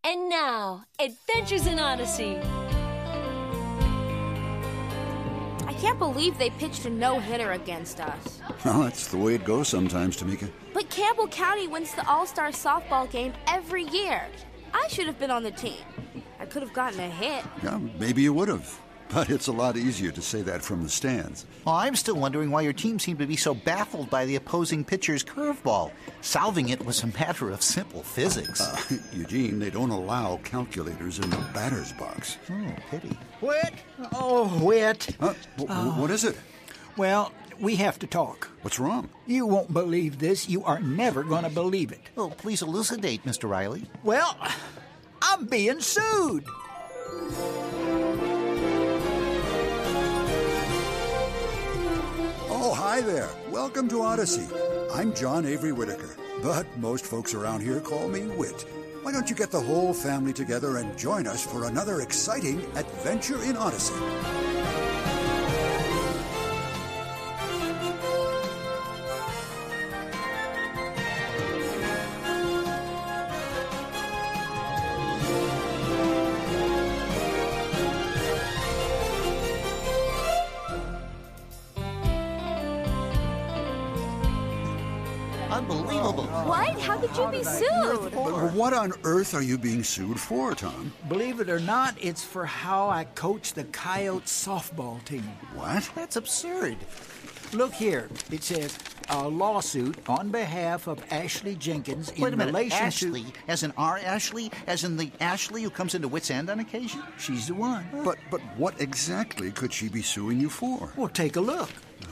And now, Adventures in Odyssey. I can't believe they pitched a no-hitter against us. Well, that's the way it goes sometimes, Tamika. But Campbell County wins the All-Star softball game every year. I should have been on the team. I could have gotten a hit. Yeah, maybe you would have. But it's a lot easier to say that from the stands. Well, I'm still wondering why your team seemed to be so baffled by the opposing pitcher's curveball. Solving it was a matter of simple physics. Eugene, they don't allow calculators in the batter's box. Oh, pity. Whit? Oh, Whit. What is it? Well, we have to talk. What's wrong? You won't believe this. You are never going to believe it. Oh, please elucidate, Mr. Riley. Well, I'm being sued. Oh, hi there. Welcome to Odyssey. I'm John Avery Whitaker, but most folks around here call me Whit. Why don't you get the whole family together and join us for another exciting adventure in Odyssey? Unbelievable. What? How could you be sued? But what on earth are you being sued for, Tom? Believe it or not, it's for how I coach the Coyotes softball team. What? That's absurd. Look here. It says a lawsuit on behalf of Ashley Jenkins in Wait a minute, relation Ashley, as in our Ashley? As in the Ashley who comes into Wits End on occasion? She's the one. But what exactly could she be suing you for? Well, take a look.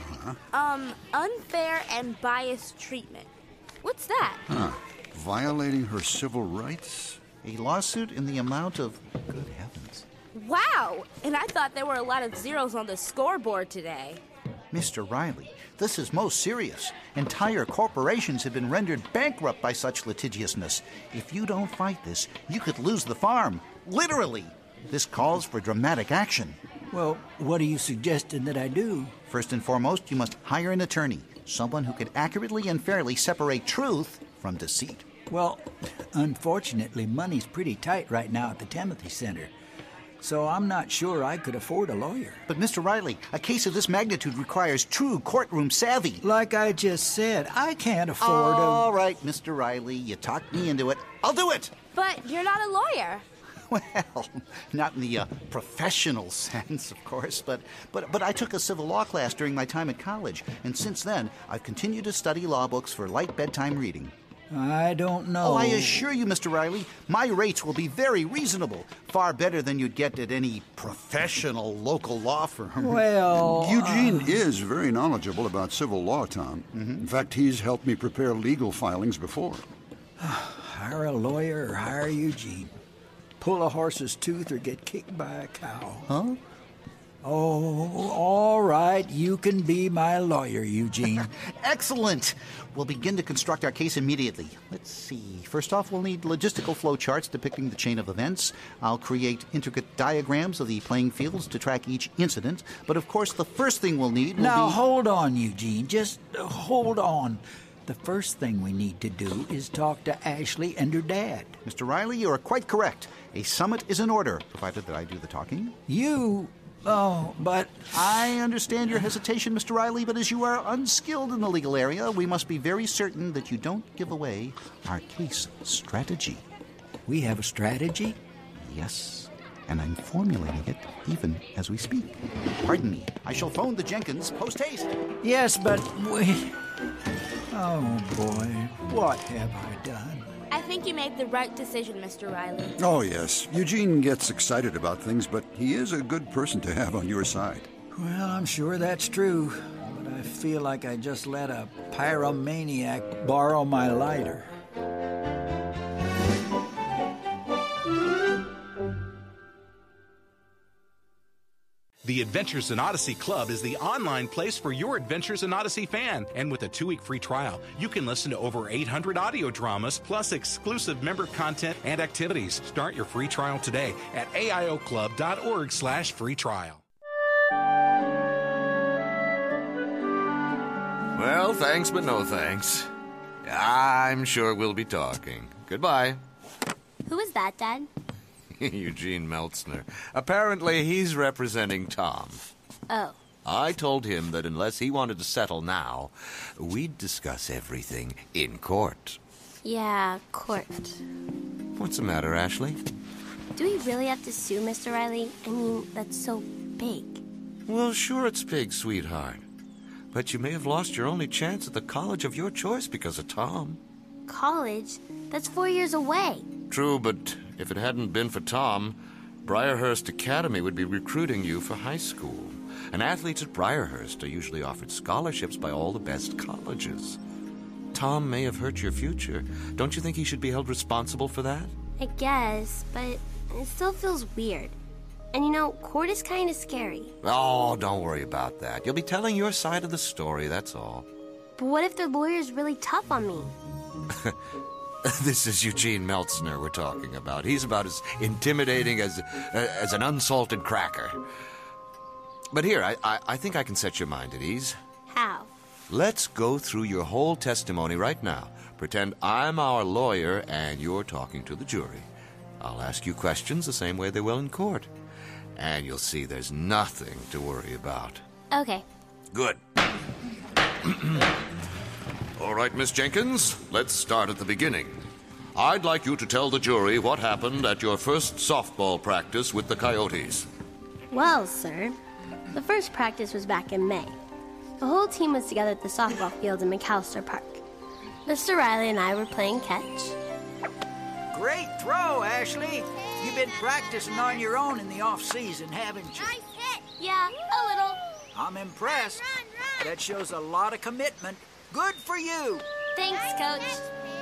Unfair and biased treatment. What's that? Violating her civil rights? A lawsuit in the amount of... Good heavens. Wow! And I thought there were a lot of zeros on the scoreboard today. Mr. Riley, this is most serious. Entire corporations have been rendered bankrupt by such litigiousness. If you don't fight this, you could lose the farm. Literally. This calls for dramatic action. Well, what are you suggesting that I do? First and foremost, you must hire an attorney, someone who could accurately and fairly separate truth from deceit. Well, unfortunately, money's pretty tight right now at the Timothy Center. So I'm not sure I could afford a lawyer. But, Mr. Riley, a case of this magnitude requires true courtroom savvy. Like I just said, I can't afford All right, Mr. Riley, you talked me into it. I'll do it! But you're not a lawyer. Well, not in the professional sense, of course, but I took a civil law class during my time at college, and since then, I've continued to study law books for light bedtime reading. I don't know. Oh, I assure you, Mr. Riley, my rates will be very reasonable, far better than you'd get at any professional local law firm. Well... Eugene is very knowledgeable about civil law, Tom. In fact, he's helped me prepare legal filings before. Hire a lawyer or hire Eugene. Pull a horse's tooth or get kicked by a cow. Huh? Oh, all right. You can be my lawyer, Eugene. Excellent! We'll begin to construct our case immediately. Let's see. First off, we'll need logistical flow charts depicting the chain of events. I'll create intricate diagrams of the playing fields to track each incident. But of course, the first thing we'll need will Now, be... hold on, Eugene. Just hold on. The first thing we need to do is talk to Ashley and her dad. Mr. Riley, you are quite correct. A summit is in order, provided that I do the talking. You... Oh, but... I understand your hesitation, Mr. Riley, but as you are unskilled in the legal area, we must be very certain that you don't give away our case strategy. We have a strategy? Yes, and I'm formulating it even as we speak. Pardon me. I shall phone the Jenkins post-haste. Yes, but we... Oh, boy. What have I done? I think you made the right decision, Mr. Riley. Oh, yes. Eugene gets excited about things, but he is a good person to have on your side. Well, I'm sure that's true. But I feel like I just let a pyromaniac borrow my lighter. The Adventures in Odyssey Club is the online place for your Adventures in Odyssey fan. And with a 2-week free trial, you can listen to over 800 audio dramas, plus exclusive member content and activities. Start your free trial today at aioclub.org/free trial. Well, thanks, but no thanks. I'm sure we'll be talking. Goodbye. Who is that, Dad? Eugene Meltzner. Apparently, he's representing Tom. Oh. I told him that unless he wanted to settle now, we'd discuss everything in court. Yeah, court. What's the matter, Ashley? Do we really have to sue Mr. Riley? I mean, that's so big. Well, sure it's big, sweetheart. But you may have lost your only chance at the college of your choice because of Tom. College? That's 4 years away. True, but if it hadn't been for Tom, Briarhurst Academy would be recruiting you for high school. And athletes at Briarhurst are usually offered scholarships by all the best colleges. Tom may have hurt your future. Don't you think he should be held responsible for that? I guess, but it still feels weird. And you know, court is kind of scary. Oh, don't worry about that. You'll be telling your side of the story, that's all. But what if the lawyer's really tough on me? This is Eugene Meltzner we're talking about. He's about as intimidating as an unsalted cracker. But here, I think I can set your mind at ease. How? Let's go through your whole testimony right now. Pretend I'm our lawyer and you're talking to the jury. I'll ask you questions the same way they will in court. And you'll see there's nothing to worry about. Okay. Good. All right, Miss Jenkins, let's start at the beginning. I'd like you to tell the jury what happened at your first softball practice with the Coyotes. Well, sir, the first practice was back in May. The whole team was together at the softball field in McAllister Park. Mr. Riley and I were playing catch. Great throw, Ashley. You've been practicing on your own in the off-season, haven't you? Nice hit. Yeah, a little. I'm impressed. That shows a lot of commitment. Good for you. Thanks, Coach.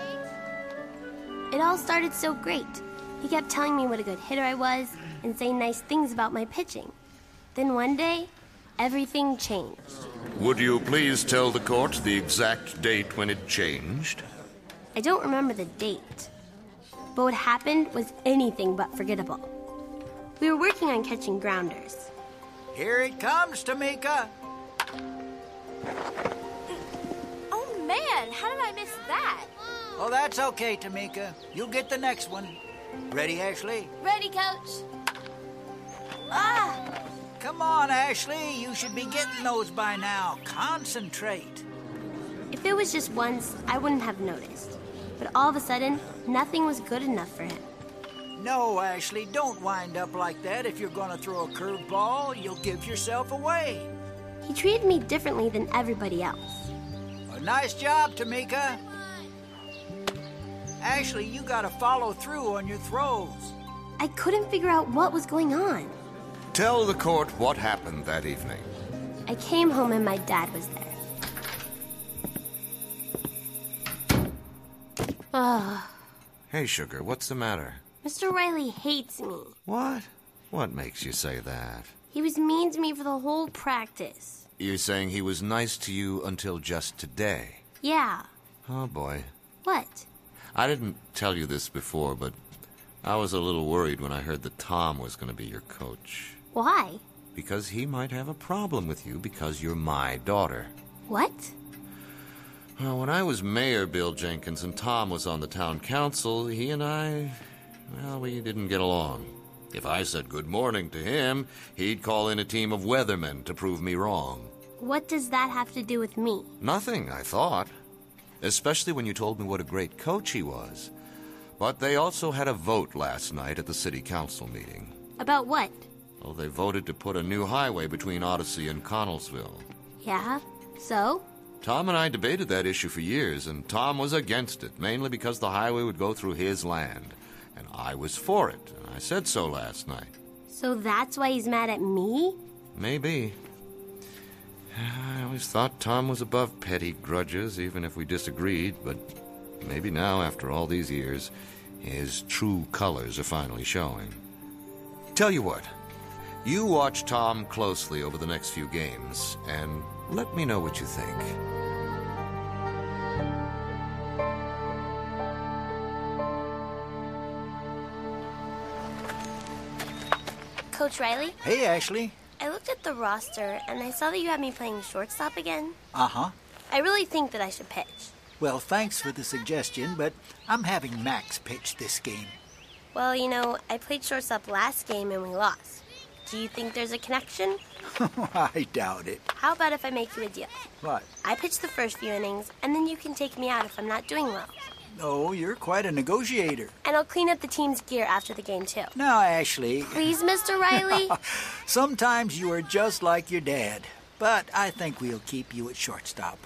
It all started so great. He kept telling me what a good hitter I was and saying nice things about my pitching. Then one day, everything changed. Would you please tell the court the exact date when it changed? I don't remember the date. But what happened was anything but forgettable. We were working on catching grounders. Here it comes, Tamika. Oh, man, how did I miss that? Oh, that's okay, Tamika. You'll get the next one. Ready, Ashley? Ready, Coach. Ah! Come on, Ashley. You should be getting those by now. Concentrate. If it was just once, I wouldn't have noticed. But all of a sudden, nothing was good enough for him. No, Ashley, don't wind up like that. If you're going to throw a curveball, you'll give yourself away. He treated me differently than everybody else. A nice job, Tamika. Ashley, you got to follow through on your throws. I couldn't figure out what was going on. Tell the court what happened that evening. I came home and my dad was there. Ugh. Hey, Sugar, what's the matter? Mr. Riley hates me. What? What makes you say that? He was mean to me for the whole practice. You're saying he was nice to you until just today? Yeah. Oh, boy. What? I didn't tell you this before, but I was a little worried when I heard that Tom was going to be your coach. Why? Because he might have a problem with you because you're my daughter. What? Well, when I was mayor, Bill Jenkins, and Tom was on the town council, he and I, well, we didn't get along. If I said good morning to him, he'd call in a team of weathermen to prove me wrong. What does that have to do with me? Nothing, I thought. Especially when you told me what a great coach he was. But they also had a vote last night at the city council meeting. About what? Well, they voted to put a new highway between Odyssey and Connellsville. Yeah? So? Tom and I debated that issue for years, and Tom was against it, mainly because the highway would go through his land. And I was for it, and I said so last night. So that's why he's mad at me? Maybe. I always thought Tom was above petty grudges, even if we disagreed, but maybe now, after all these years, his true colors are finally showing. Tell you what, you watch Tom closely over the next few games, and let me know what you think. Coach Riley? Hey, Ashley. I looked at the roster and I saw that you had me playing shortstop again. Uh-huh. I really think that I should pitch. Well, thanks for the suggestion, but I'm having Max pitch this game. Well, I played shortstop last game and we lost. Do you think there's a connection? I doubt it. How about if I make you a deal? What? I pitch the first few innings, and then you can take me out if I'm not doing well. Oh, you're quite a negotiator. And I'll clean up the team's gear after the game, too. Now, Ashley... Please, Mr. Riley? Sometimes you are just like your dad. But I think we'll keep you at shortstop.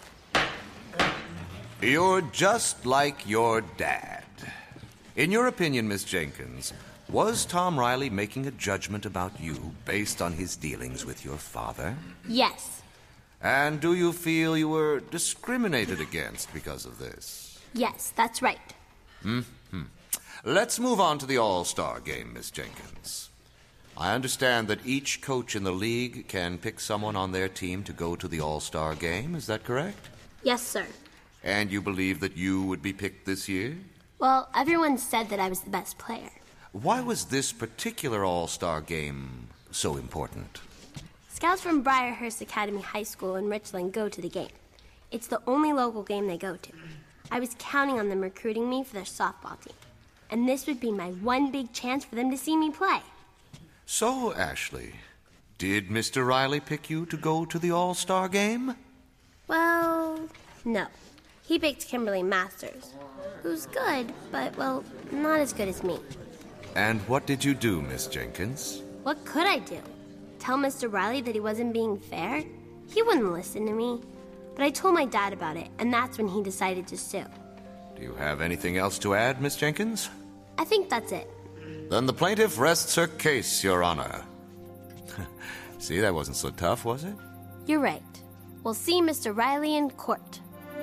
You're just like your dad. In your opinion, Miss Jenkins, was Tom Riley making a judgment about you based on his dealings with your father? Yes. And do you feel you were discriminated against because of this? Yes, that's right. Let's move on to the All-Star game, Miss Jenkins. I understand that each coach in the league can pick someone on their team to go to the All-Star game. Is that correct? Yes, sir. And you believe that you would be picked this year? Well, everyone said that I was the best player. Why was this particular All-Star game so important? Scouts from Briarhurst Academy High School in Richland go to the game. It's the only local game they go to. I was counting on them recruiting me for their softball team. And this would be my one big chance for them to see me play. So, Ashley, did Mr. Riley pick you to go to the All-Star game? Well, no. He picked Kimberly Masters, who's good, but, well, not as good as me. And what did you do, Miss Jenkins? What could I do? Tell Mr. Riley that he wasn't being fair? He wouldn't listen to me. But I told my dad about it, and that's when he decided to sue. Do you have anything else to add, Miss Jenkins? I think that's it. Then the plaintiff rests her case, Your Honor. See, that wasn't so tough, was it? You're right. We'll see Mr. Riley in court.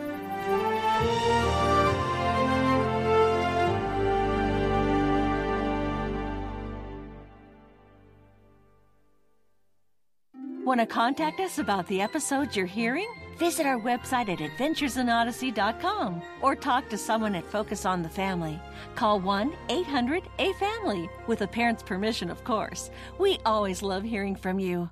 Want to contact us about the episodes you're hearing? Visit our website at adventuresinodyssey.com or talk to someone at Focus on the Family. Call 1-800-A-FAMILY, with a parent's permission, of course. We always love hearing from you.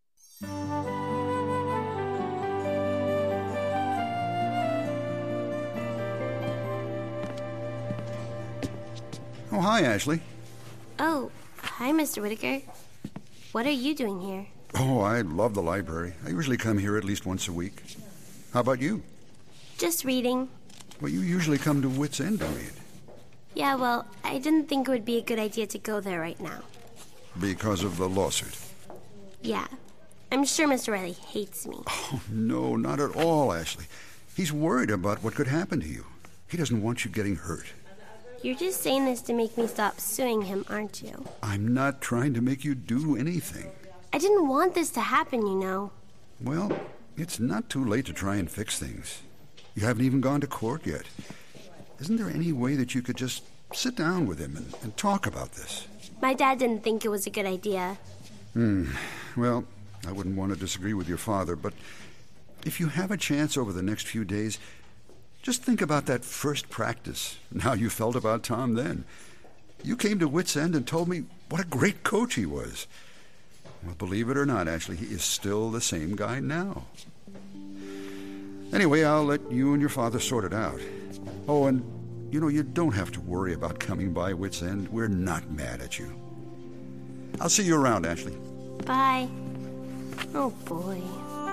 Oh, hi, Ashley. Oh, hi, Mr. Whitaker. What are you doing here? Oh, I love the library. I usually come here at least once a week. How about you? Just reading. Well, you usually come to Wits End to read. Yeah, well, I didn't think it would be a good idea to go there right now. Because of the lawsuit? Yeah. I'm sure Mr. Riley hates me. Oh, no, not at all, Ashley. He's worried about what could happen to you. He doesn't want you getting hurt. You're just saying this to make me stop suing him, aren't you? I'm not trying to make you do anything. I didn't want this to happen, you know. Well, it's not too late to try and fix things. You haven't even gone to court yet. Isn't there any way that you could just sit down with him and talk about this? My dad didn't think it was a good idea. Well, I wouldn't want to disagree with your father, but if you have a chance over the next few days, just think about that first practice and how you felt about Tom then. You came to Wits End and told me what a great coach he was. Well, believe it or not, Ashley, he is still the same guy now. Anyway, I'll let you and your father sort it out. Oh, and, you don't have to worry about coming by Wits End. We're not mad at you. I'll see you around, Ashley. Bye. Oh, boy.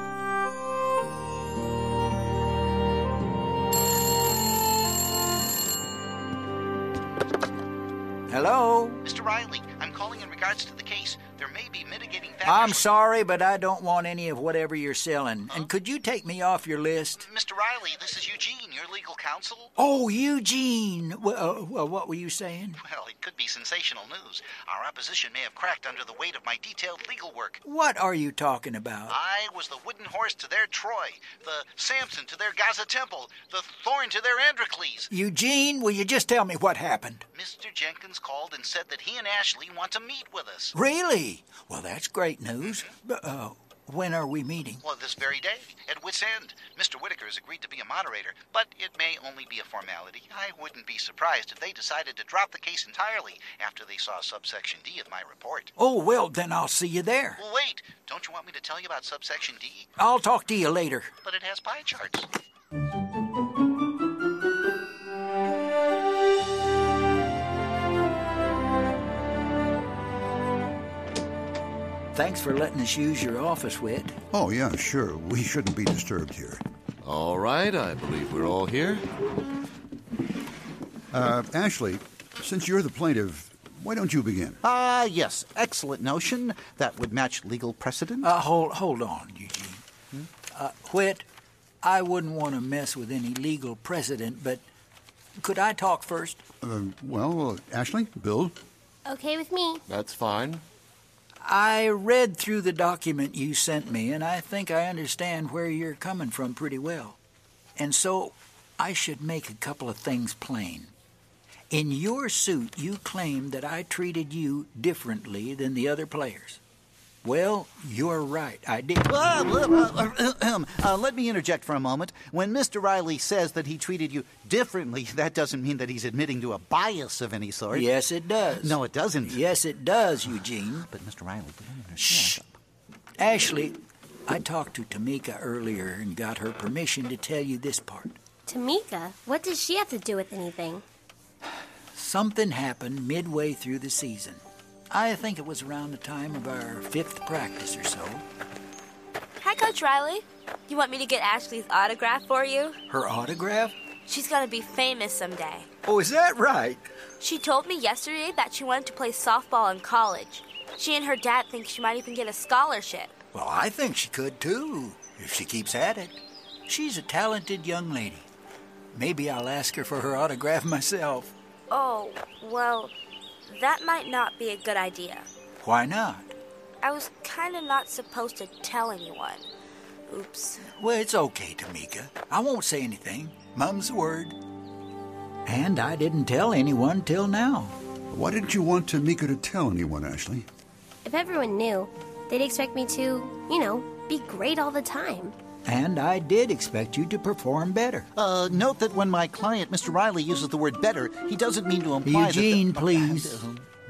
Hello? Mr. Riley, I'm calling in regards to the case. There may be mitigating factors. I'm sorry, but I don't want any of whatever you're selling. And could you take me off your list? Mr. Riley, this is Eugene, your legal counsel. Oh, Eugene. Well, what were you saying? Well, it could be sensational news. Our opposition may have cracked under the weight of my detailed legal work. What are you talking about? I was the wooden horse to their Troy, the Samson to their Gaza Temple, the thorn to their Androcles. Eugene, will you just tell me what happened? Mr. Jenkins called and said that he and Ashley want to meet with us. Really? Well, that's great news. When are we meeting? Well, this very day, at Wits End. Mr. Whitaker has agreed to be a moderator, but it may only be a formality. I wouldn't be surprised if they decided to drop the case entirely after they saw subsection D of my report. Oh, well, then I'll see you there. Well, wait. Don't you want me to tell you about subsection D? I'll talk to you later. But it has pie charts. Thanks for letting us use your office, Whit. Oh, yeah, sure. We shouldn't be disturbed here. All right, I believe we're all here. Ashley, since you're the plaintiff, why don't you begin? Yes. Excellent notion. That would match legal precedent. Hold on, Eugene. Whit, I wouldn't want to mess with any legal precedent, but could I talk first? Ashley, Bill? Okay with me. That's fine. I read through the document you sent me, and I think I understand where you're coming from pretty well. And so I should make a couple of things plain. In your suit, you claim that I treated you differently than the other players. Well, you're right, I did. Let me interject for a moment. When Mr. Riley says that he treated you differently, that doesn't mean that he's admitting to a bias of any sort. Yes, it does. No, it doesn't. Yes, it does, Eugene. But Mr. Riley, you don't understand. Shh. Ashley, I talked to Tamika earlier and got her permission to tell you this part. Tamika? What does she have to do with anything? Something happened midway through the season. I think it was around the time of our 5th practice or so. Hi, Coach Riley. You want me to get Ashley's autograph for you? Her autograph? She's gonna be famous someday. Oh, is that right? She told me yesterday that she wanted to play softball in college. She and her dad think she might even get a scholarship. Well, I think she could, too, if she keeps at it. She's a talented young lady. Maybe I'll ask her for her autograph myself. Oh, well, that might not be a good idea. Why not? I was kind of not supposed to tell anyone. Oops. Well, it's okay, Tamika. I won't say anything. Mum's the word. And I didn't tell anyone till now. Why didn't you want Tamika to tell anyone, Ashley? If everyone knew, they'd expect me to, be great all the time. And I did expect you to perform better. Note that when my client, Mr. Riley, uses the word better, he doesn't mean to imply Eugene, that... please.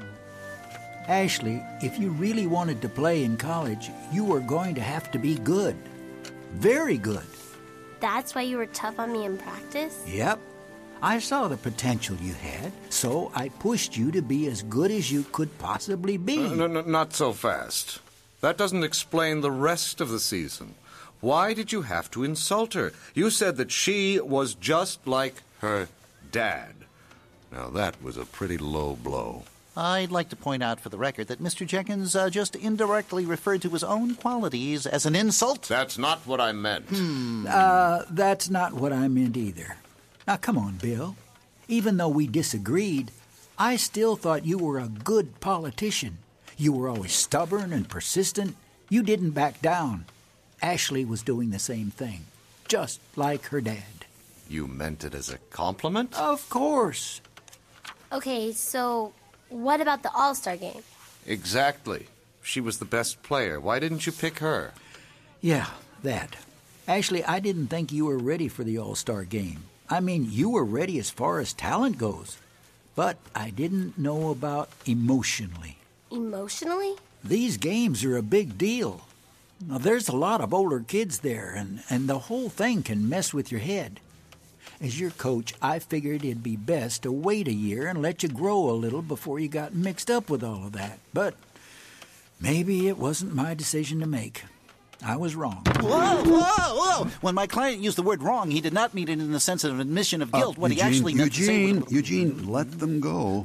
Ashley, if you really wanted to play in college, you were going to have to be good. Very good. That's why you were tough on me in practice? Yep. I saw the potential you had, so I pushed you to be as good as you could possibly be. No, not so fast. That doesn't explain the rest of the season. Why did you have to insult her? You said that she was just like her dad. Now, that was a pretty low blow. I'd like to point out for the record that Mr. Jenkins just indirectly referred to his own qualities as an insult. That's not what I meant. That's not what I meant either. Now, come on, Bill. Even though we disagreed, I still thought you were a good politician. You were always stubborn and persistent. You didn't back down. Ashley was doing the same thing, just like her dad. You meant it as a compliment? Of course. Okay, so what about the All-Star game? Exactly. She was the best player. Why didn't you pick her? Yeah, that. Ashley, I didn't think you were ready for the All-Star game. I mean, you were ready as far as talent goes. But I didn't know about emotionally. Emotionally? These games are a big deal. Now, there's a lot of older kids there, and the whole thing can mess with your head. As your coach, I figured it'd be best to wait a year and let you grow a little before you got mixed up with all of that. But maybe it wasn't my decision to make. I was wrong. Whoa! When my client used the word wrong, he did not mean it in the sense of an admission of guilt. What he actually meant to say was... Eugene, let them go.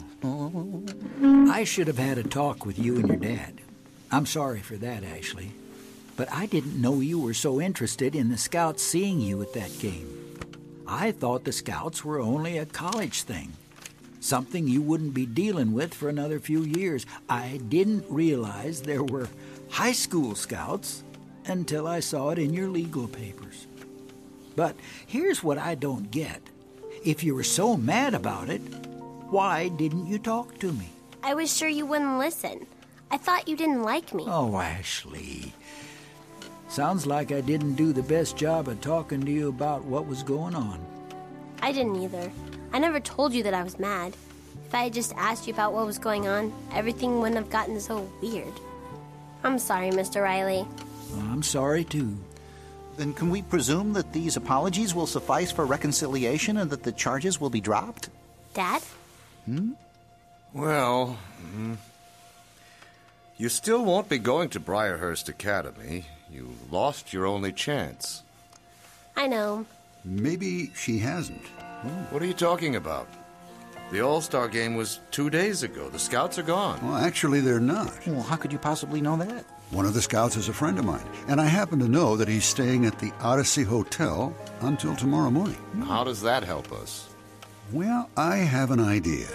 I should have had a talk with you and your dad. I'm sorry for that, Ashley. But I didn't know you were so interested in the Scouts seeing you at that game. I thought the Scouts were only a college thing, something you wouldn't be dealing with for another few years. I didn't realize there were high school Scouts until I saw it in your legal papers. But here's what I don't get. If you were so mad about it, why didn't you talk to me? I was sure you wouldn't listen. I thought you didn't like me. Oh, Ashley. Sounds like I didn't do the best job of talking to you about what was going on. I didn't either. I never told you that I was mad. If I had just asked you about what was going on, everything wouldn't have gotten so weird. I'm sorry, Mr. Riley. I'm sorry, too. Then can we presume that these apologies will suffice for reconciliation and that the charges will be dropped? Dad? Well, You still won't be going to Briarhurst Academy. You lost your only chance. I know. Maybe she hasn't. What are you talking about? The All-Star game was 2 days ago. The Scouts are gone. Well, actually, they're not. Well, how could you possibly know that? One of the Scouts is a friend of mine, and I happen to know that he's staying at the Odyssey Hotel until tomorrow morning. How does that help us? Well, I have an idea.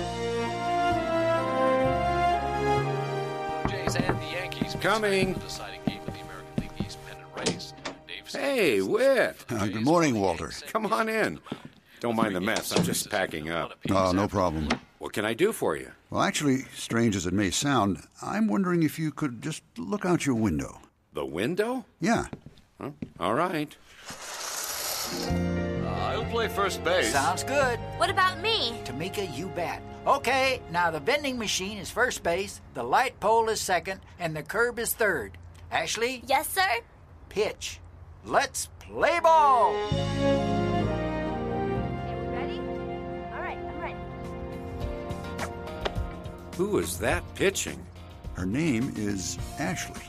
Jays and the Yankees coming. The deciding game of the American League East pennant race. Hey, Whit. Good morning, Walter. Come on in. Don't mind the mess. I'm just packing up. Oh, no problem. What can I do for you? Well, actually, strange as it may sound, I'm wondering if you could just look out your window. The window? Yeah. Huh? All right. I'll play first base. Sounds good. What about me? Tamika, you bet. Okay, now the vending machine is first base, the light pole is second, and the curb is third. Ashley? Yes, sir? Pitch. Let's play ball! Ready? All right, I'm ready. Who is that pitching? Her name is Ashley.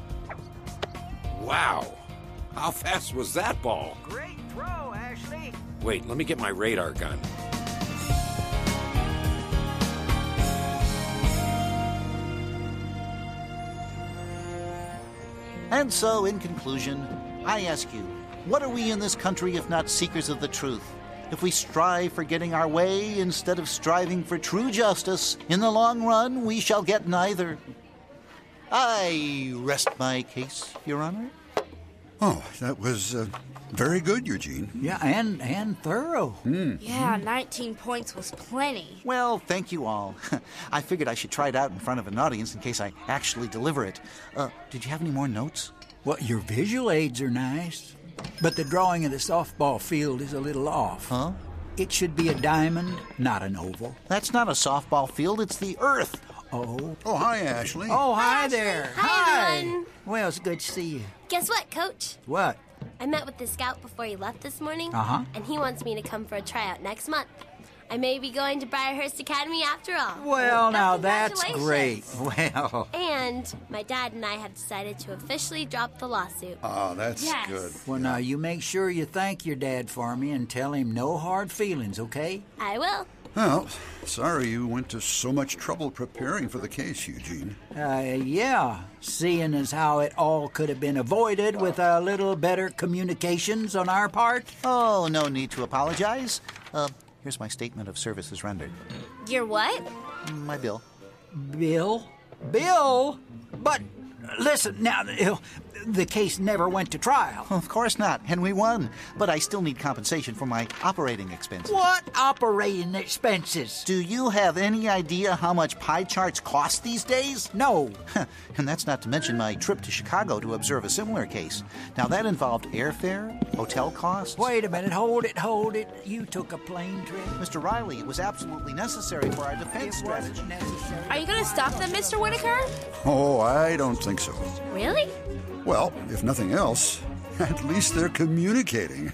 Wow. How fast was that ball? Great throw, Ashley. Wait, let me get my radar gun. And so, in conclusion, I ask you, what are we in this country if not seekers of the truth? If we strive for getting our way instead of striving for true justice, in the long run we shall get neither. I rest my case, Your Honor. Oh, that was very good, Eugene. Yeah, and thorough. Yeah, 19 points was plenty. Well, thank you all. I figured I should try it out in front of an audience in case I actually deliver it. Did you have any more notes? Well, your visual aids are nice, but the drawing of the softball field is a little off. Huh? It should be a diamond, not an oval. That's not a softball field, it's the earth. Oh. Oh, hi, Ashley. Oh, hi Ashley. there. Hi, everyone. Well, it's good to see you. Guess what, Coach? What? I met with the scout before he left this morning, Uh-huh. and he wants me to come for a tryout next month. I may be going to Briarhurst Academy after all. Well, now that's great. Congratulations. Well. And my dad and I have decided to officially drop the lawsuit. Oh, that's Yes. good. Well, now you make sure you thank your dad for me and tell him no hard feelings, okay? I will. Well, sorry you went to so much trouble preparing for the case, Eugene. Yeah, seeing as how it all could have been avoided with a little better communications on our part. Oh, no need to apologize. Here's my statement of services rendered. Your what? My bill. Bill? But listen, now, the case never went to trial. Of course not, and we won. But I still need compensation for my operating expenses. What operating expenses? Do you have any idea how much pie charts cost these days? No. And that's not to mention my trip to Chicago to observe a similar case. Now, that involved airfare, hotel costs. Wait a minute, hold it. You took a plane trip? Mr. Riley, it was absolutely necessary for our defense It wasn't strategy. necessary. Are you going to stop them, Mr. Whitaker? Oh, I don't think so. Really? Well, if nothing else, at least they're communicating.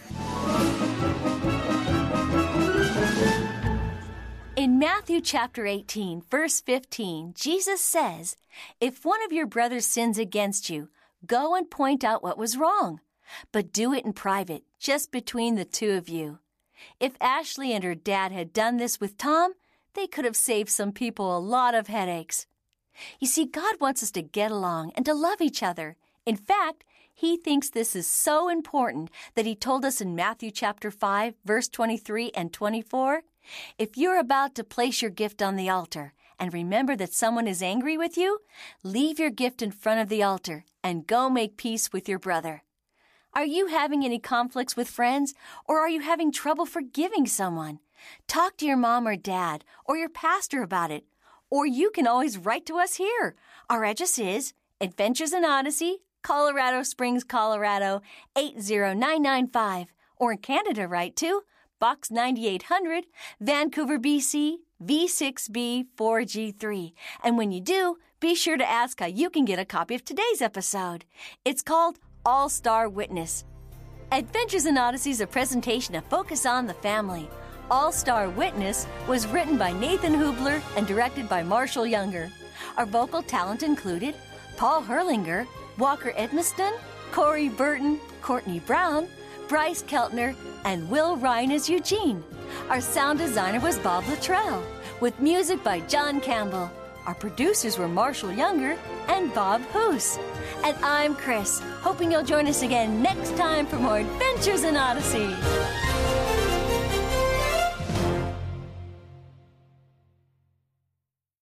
In Matthew chapter 18, verse 15, Jesus says, "If one of your brothers sins against you, go and point out what was wrong, but do it in private, just between the two of you." If Ashley and her dad had done this with Tom, they could have saved some people a lot of headaches. You see, God wants us to get along and to love each other. In fact, He thinks this is so important that He told us in Matthew chapter 5, verse 23 and 24, "If you're about to place your gift on the altar and remember that someone is angry with you, leave your gift in front of the altar and go make peace with your brother." Are you having any conflicts with friends, or are you having trouble forgiving someone? Talk to your mom or dad or your pastor about it. Or you can always write to us here. Our address is Adventures in Odyssey, Colorado Springs, Colorado, 80995. Or in Canada, write to Box 9800, Vancouver, BC, V6B 4G3. And when you do, be sure to ask how you can get a copy of today's episode. It's called All-Star Witness. Adventures in Odyssey is a presentation of Focus on the Family. All-Star Witness was written by Nathan Hubler and directed by Marshall Younger. Our vocal talent included Paul Herlinger, Walker Edmiston, Corey Burton, Courtney Brown, Bryce Keltner, and Will Ryan as Eugene. Our sound designer was Bob Luttrell, with music by John Campbell. Our producers were Marshall Younger and Bob Hoos. And I'm Chris, hoping you'll join us again next time for more Adventures in Odyssey.